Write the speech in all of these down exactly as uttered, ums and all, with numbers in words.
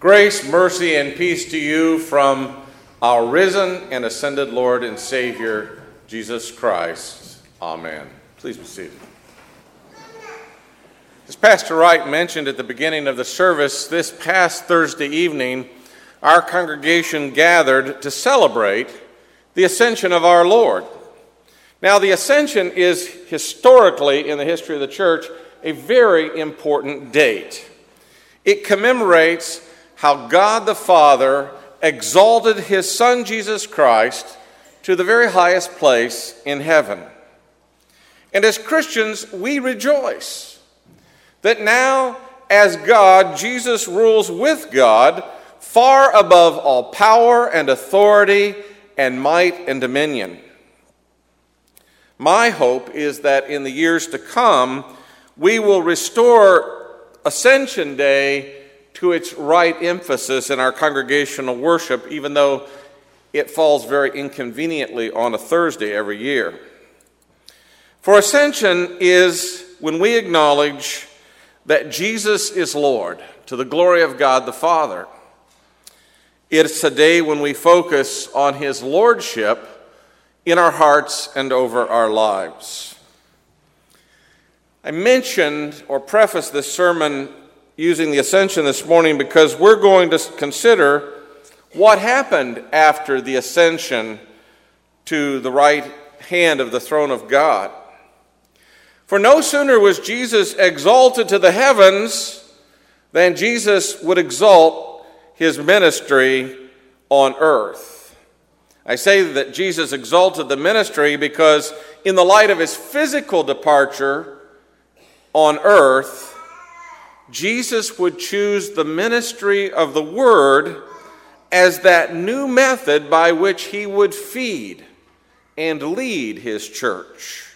Grace, mercy, and peace to you from our risen and ascended Lord and Savior, Jesus Christ. Amen. Please be seated. As Pastor Wright mentioned at the beginning of the service, this past Thursday evening, our congregation gathered to celebrate the ascension of our Lord. Now, the ascension is historically, in the history of the church, a very important date. It commemorates how God the Father exalted his Son Jesus Christ to the very highest place in heaven. And as Christians, we rejoice that now, as God, Jesus rules with God far above all power and authority and might and dominion. My hope is that in the years to come, we will restore Ascension Day to its right emphasis in our congregational worship, even though it falls very inconveniently on a Thursday every year. For Ascension is when we acknowledge that Jesus is Lord, to the glory of God the Father. It's a day when we focus on his lordship in our hearts and over our lives. I mentioned or prefaced this sermon using the Ascension this morning because we're going to consider what happened after the Ascension to the right hand of the throne of God. For no sooner was Jesus exalted to the heavens than Jesus would exalt his ministry on earth. I say that Jesus exalted the ministry because in the light of his physical departure on earth, Jesus would choose the ministry of the Word as that new method by which he would feed and lead his church.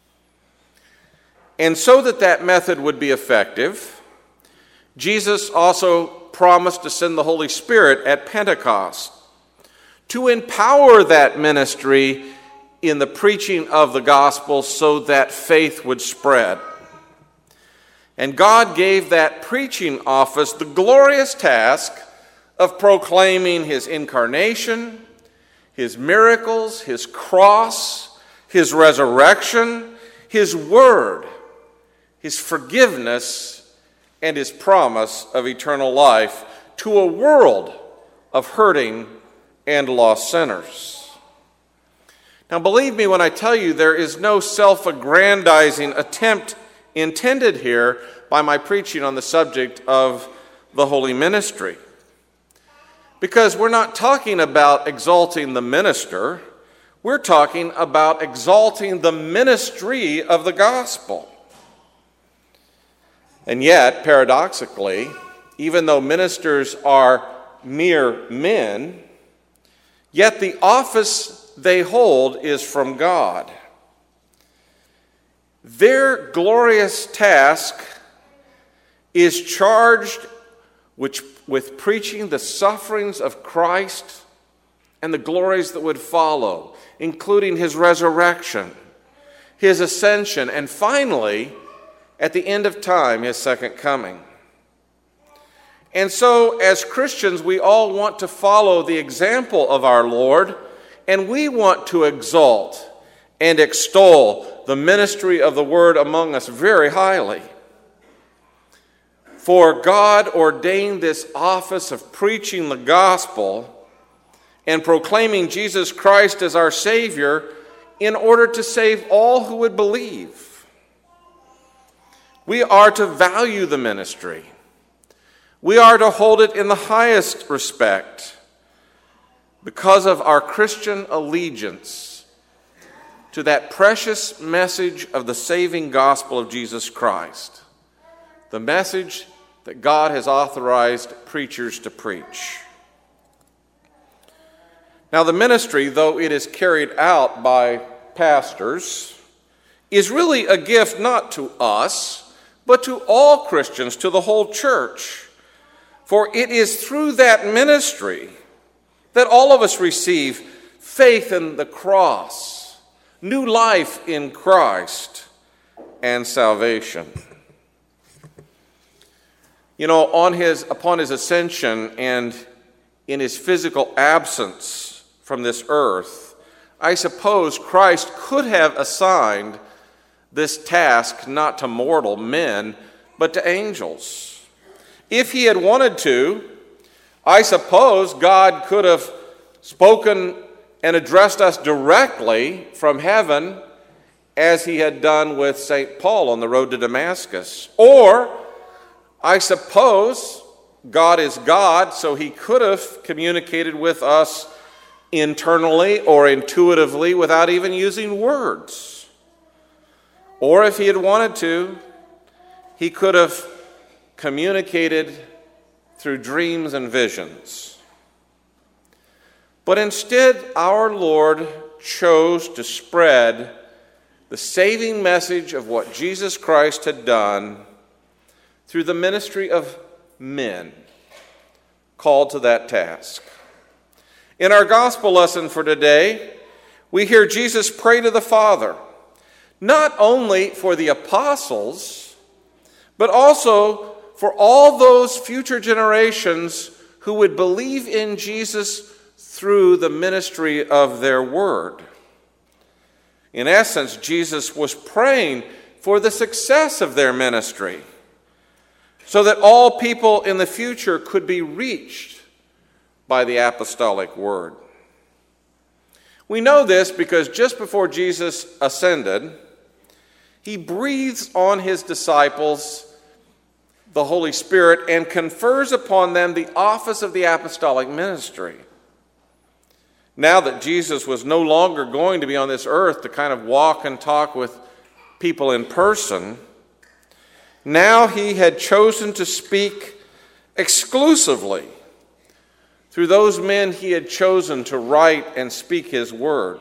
And so that that method would be effective, Jesus also promised to send the Holy Spirit at Pentecost to empower that ministry in the preaching of the gospel so that faith would spread. And God gave that preaching office the glorious task of proclaiming his incarnation, his miracles, his cross, his resurrection, his word, his forgiveness, and his promise of eternal life to a world of hurting and lost sinners. Now, believe me when I tell you there is no self-aggrandizing attempt intended here by my preaching on the subject of the holy ministry. Because we're not talking about exalting the minister, we're talking about exalting the ministry of the gospel. And yet, paradoxically, even though ministers are mere men, yet the office they hold is from God. Their glorious task is charged which, with preaching the sufferings of Christ and the glories that would follow, including his resurrection, his ascension, and finally, at the end of time, his second coming. And so, as Christians, we all want to follow the example of our Lord, and we want to exalt and extol the ministry of the word among us very highly. For God ordained this office of preaching the gospel and proclaiming Jesus Christ as our Savior in order to save all who would believe. We are to value the ministry. We are to hold it in the highest respect because of our Christian allegiance to that precious message of the saving gospel of Jesus Christ, the message that God has authorized preachers to preach. Now, the ministry, though it is carried out by pastors, is really a gift not to us, but to all Christians, to the whole church. For it is through that ministry that all of us receive faith in the cross, new life in Christ, and salvation. You know, on his, upon his ascension and in his physical absence from this earth, I suppose Christ could have assigned this task not to mortal men, but to angels. If he had wanted to, I suppose God could have spoken and addressed us directly from heaven, as he had done with Saint Paul on the road to Damascus. Or, I suppose, God is God, so he could have communicated with us internally or intuitively without even using words. Or if he had wanted to, he could have communicated through dreams and visions. But instead, our Lord chose to spread the saving message of what Jesus Christ had done through the ministry of men called to that task. In our gospel lesson for today, we hear Jesus pray to the Father, not only for the apostles, but also for all those future generations who would believe in Jesus through the ministry of their word. In essence, Jesus was praying for the success of their ministry, so that all people in the future could be reached by the apostolic word. We know this because just before Jesus ascended, he breathes on his disciples the Holy Spirit and confers upon them the office of the apostolic ministry. Now that Jesus was no longer going to be on this earth to kind of walk and talk with people in person, now he had chosen to speak exclusively through those men he had chosen to write and speak his word.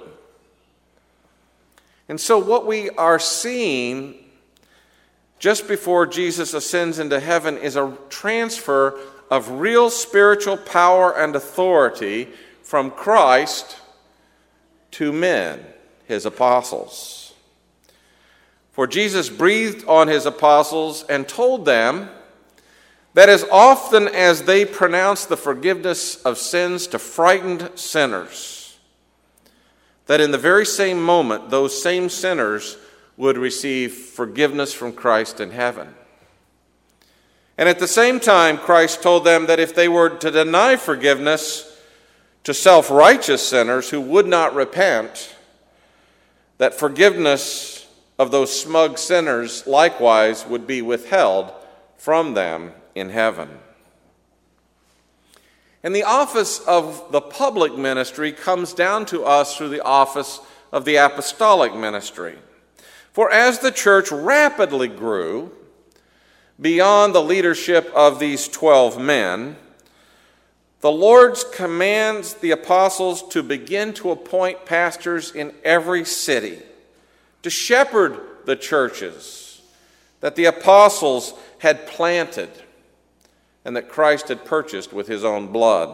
And so what we are seeing just before Jesus ascends into heaven is a transfer of real spiritual power and authority from Christ to men, his apostles. For Jesus breathed on his apostles and told them that as often as they pronounced the forgiveness of sins to frightened sinners, that in the very same moment those same sinners would receive forgiveness from Christ in heaven. And at the same time, Christ told them that if they were to deny forgiveness to self-righteous sinners who would not repent, that forgiveness of those smug sinners likewise would be withheld from them in heaven. And the office of the public ministry comes down to us through the office of the apostolic ministry. For as the church rapidly grew beyond the leadership of these twelve men, the Lord commands the apostles to begin to appoint pastors in every city, to shepherd the churches that the apostles had planted and that Christ had purchased with his own blood.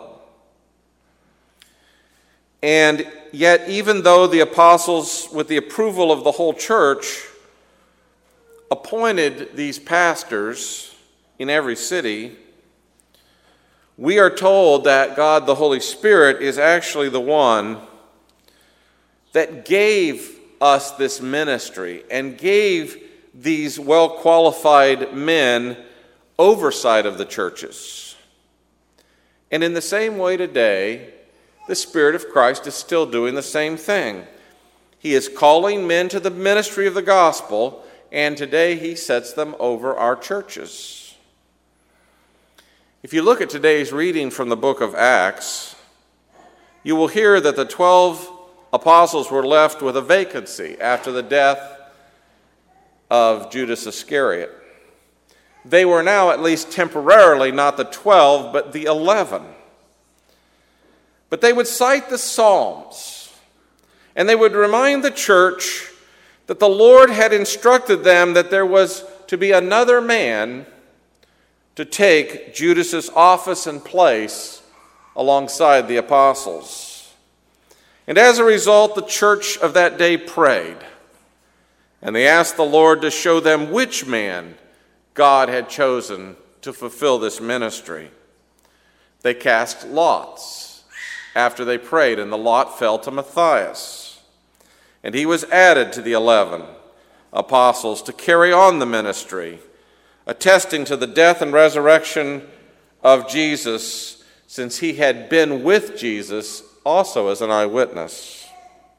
And yet, even though the apostles, with the approval of the whole church, appointed these pastors in every city, we are told that God, the Holy Spirit, is actually the one that gave us this ministry and gave these well-qualified men oversight of the churches. And in the same way today, the Spirit of Christ is still doing the same thing. He is calling men to the ministry of the gospel, and today he sets them over our churches. If you look at today's reading from the book of Acts, you will hear that the twelve apostles were left with a vacancy after the death of Judas Iscariot. They were now, at least temporarily, not the twelve, but the eleven. But they would cite the Psalms, and they would remind the church that the Lord had instructed them that there was to be another man to take Judas's office and place alongside the apostles. And as a result, the church of that day prayed, and they asked the Lord to show them which man God had chosen to fulfill this ministry. They cast lots after they prayed, and the lot fell to Matthias. And he was added to the eleven apostles to carry on the ministry, attesting to the death and resurrection of Jesus, since he had been with Jesus also as an eyewitness.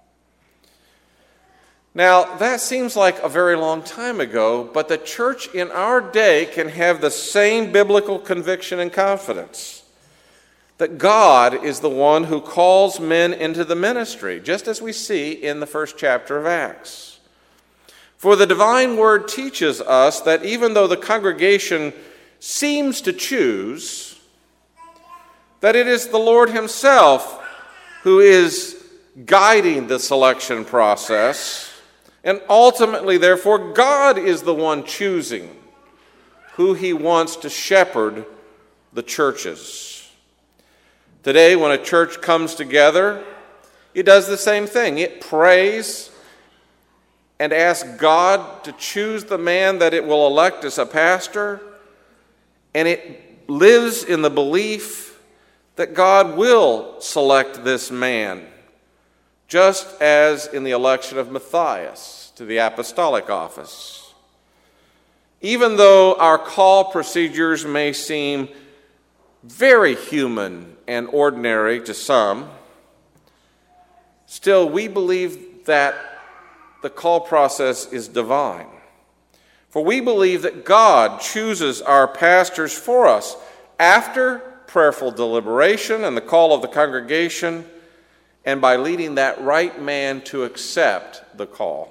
Now, that seems like a very long time ago, but the church in our day can have the same biblical conviction and confidence that God is the one who calls men into the ministry, just as we see in the first chapter of Acts. For the divine word teaches us that even though the congregation seems to choose, that it is the Lord himself who is guiding the selection process, and ultimately, therefore, God is the one choosing who he wants to shepherd the churches. Today, when a church comes together, it does the same thing. It prays and asks God to choose the man that it will elect as a pastor, and it lives in the belief that God will select this man, just as in the election of Matthias to the apostolic office. Even though our call procedures may seem very human and ordinary to some, still we believe that the call process is divine. For we believe that God chooses our pastors for us after prayerful deliberation and the call of the congregation, and by leading that right man to accept the call.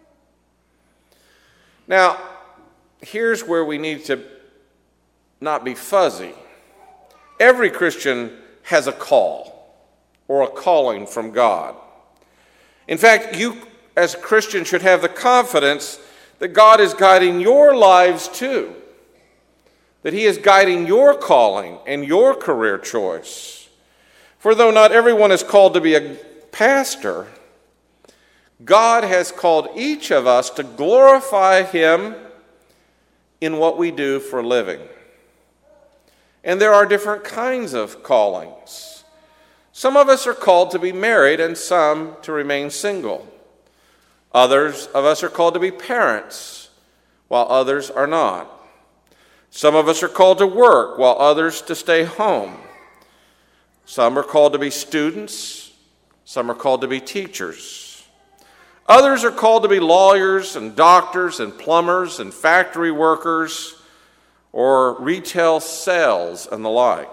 Now, here's where we need to not be fuzzy. Every Christian has a call or a calling from God. In fact, you as a Christian should have the confidence that God is guiding your lives too, that he is guiding your calling and your career choice. For though not everyone is called to be a pastor, God has called each of us to glorify him in what we do for a living. And there are different kinds of callings. Some of us are called to be married and some to remain single. Others of us are called to be parents, while others are not. Some of us are called to work, while others to stay home. Some are called to be students. Some are called to be teachers. Others are called to be lawyers and doctors and plumbers and factory workers, or retail sales and the like.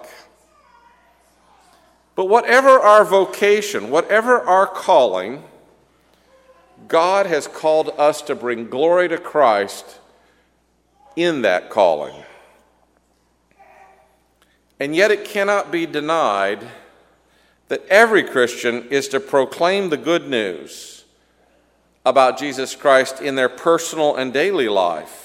But whatever our vocation, whatever our calling, God has called us to bring glory to Christ in that calling. And yet it cannot be denied that every Christian is to proclaim the good news about Jesus Christ in their personal and daily life.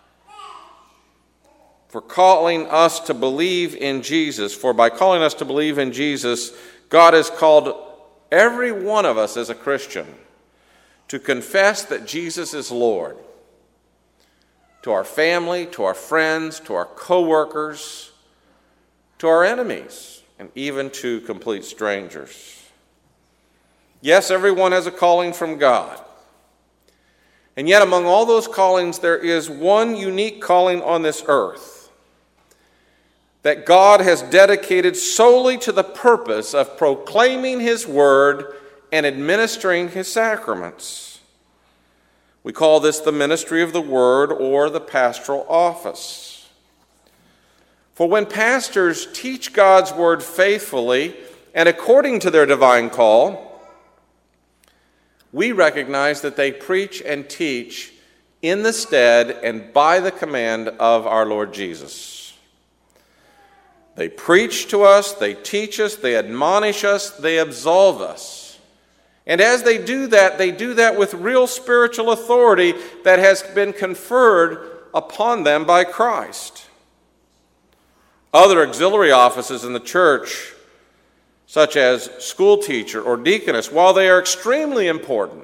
For calling us to believe in Jesus, for by calling us to believe in Jesus, God has called every one of us as a Christian to confess that Jesus is Lord. To our family, to our friends, to our co-workers, to our enemies, and even to complete strangers. Yes, everyone has a calling from God. And yet among all those callings, there is one unique calling on this earth that God has dedicated solely to the purpose of proclaiming his word and administering his sacraments. We call this the ministry of the word or the pastoral office. For when pastors teach God's word faithfully and according to their divine call, we recognize that they preach and teach in the stead and by the command of our Lord Jesus. They preach to us, they teach us, they admonish us, they absolve us. And as they do that, they do that with real spiritual authority that has been conferred upon them by Christ. Other auxiliary offices in the church, such as school teacher or deaconess, while they are extremely important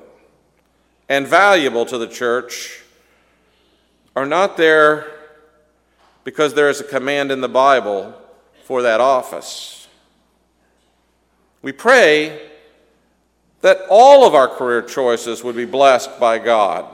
and valuable to the church, are not there because there is a command in the Bible for that office. We pray that all of our career choices would be blessed by God.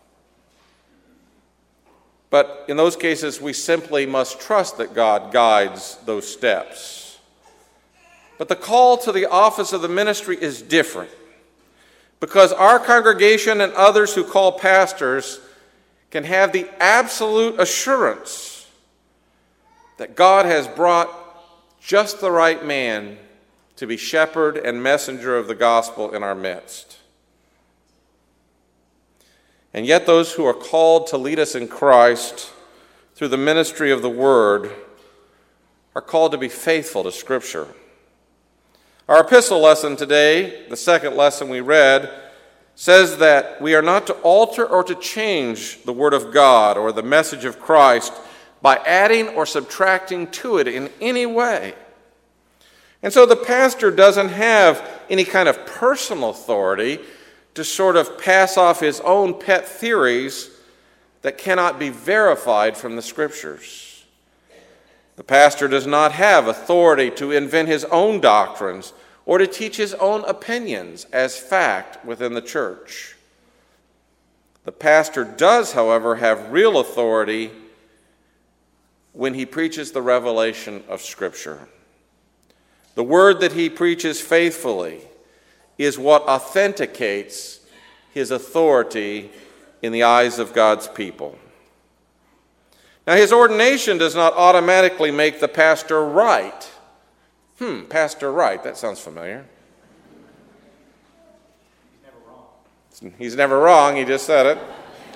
But in those cases, we simply must trust that God guides those steps. But the call to the office of the ministry is different, because our congregation and others who call pastors can have the absolute assurance that God has brought just the right man to be shepherd and messenger of the gospel in our midst. And yet those who are called to lead us in Christ through the ministry of the Word are called to be faithful to Scripture. Our epistle lesson today, the second lesson we read, says that we are not to alter or to change the Word of God or the message of Christ by adding or subtracting to it in any way. And so the pastor doesn't have any kind of personal authority to sort of pass off his own pet theories that cannot be verified from the Scriptures. The pastor does not have authority to invent his own doctrines or to teach his own opinions as fact within the church. The pastor does, however, have real authority when he preaches the revelation of Scripture. The word that he preaches faithfully is what authenticates his authority in the eyes of God's people. Now, his ordination does not automatically make the pastor right. Hmm, pastor right, that sounds familiar. He's never wrong. He's never wrong, he just said it.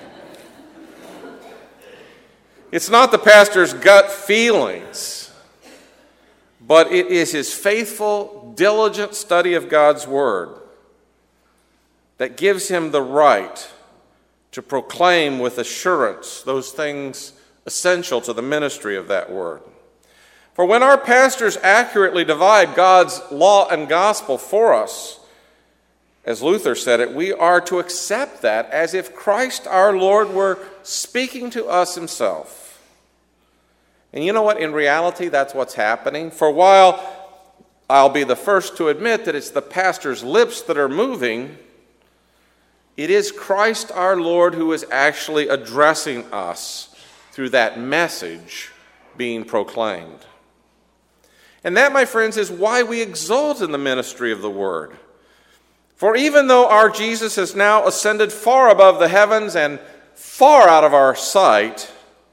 It's not the pastor's gut feelings, but it is his faithful, diligent study of God's Word that gives him the right to proclaim with assurance those things essential to the ministry of that Word. For when our pastors accurately divide God's law and gospel for us, as Luther said it, we are to accept that as if Christ our Lord were speaking to us himself. And you know what? In reality, that's what's happening. For a while, I'll be the first to admit that it's the pastor's lips that are moving. It is Christ our Lord who is actually addressing us through that message being proclaimed. And that, my friends, is why we exult in the ministry of the Word. For even though our Jesus has now ascended far above the heavens and far out of our sight,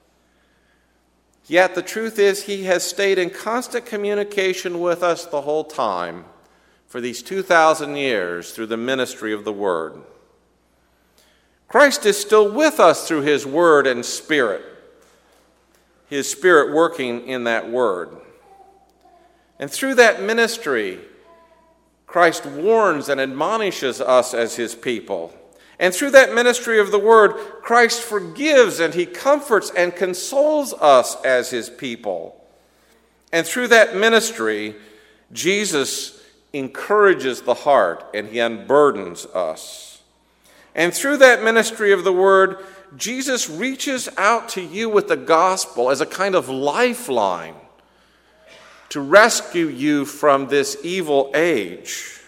yet the truth is he has stayed in constant communication with us the whole time for these two thousand years through the ministry of the Word. Christ is still with us through his Word and Spirit, his Spirit working in that Word. And through that ministry, Christ warns and admonishes us as his people. And through that ministry of the Word, Christ forgives and he comforts and consoles us as his people. And through that ministry, Jesus encourages the heart and he unburdens us. And through that ministry of the Word, Jesus reaches out to you with the gospel as a kind of lifeline to rescue you from this evil age.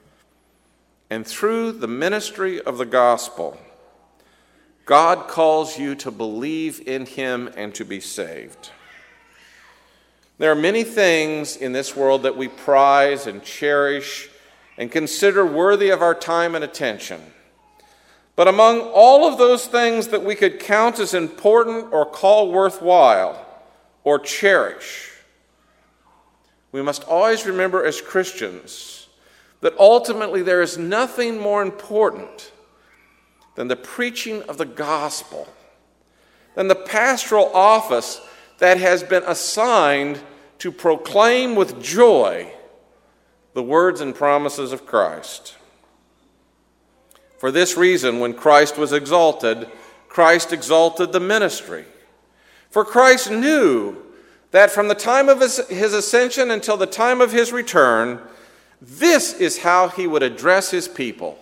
And through the ministry of the gospel, God calls you to believe in him and to be saved. There are many things in this world that we prize and cherish and consider worthy of our time and attention. But among all of those things that we could count as important or call worthwhile or cherish, we must always remember as Christians that ultimately there is nothing more important than the preaching of the gospel, than the pastoral office that has been assigned to proclaim with joy the words and promises of Christ. For this reason, when Christ was exalted, Christ exalted the ministry. For Christ knew that from the time of his, his ascension until the time of his return, this is how he would address his people.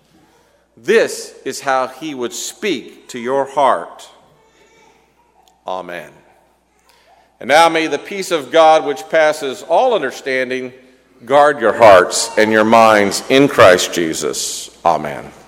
This is how he would speak to your heart. Amen. And now may the peace of God, which passes all understanding, guard your hearts and your minds in Christ Jesus. Amen.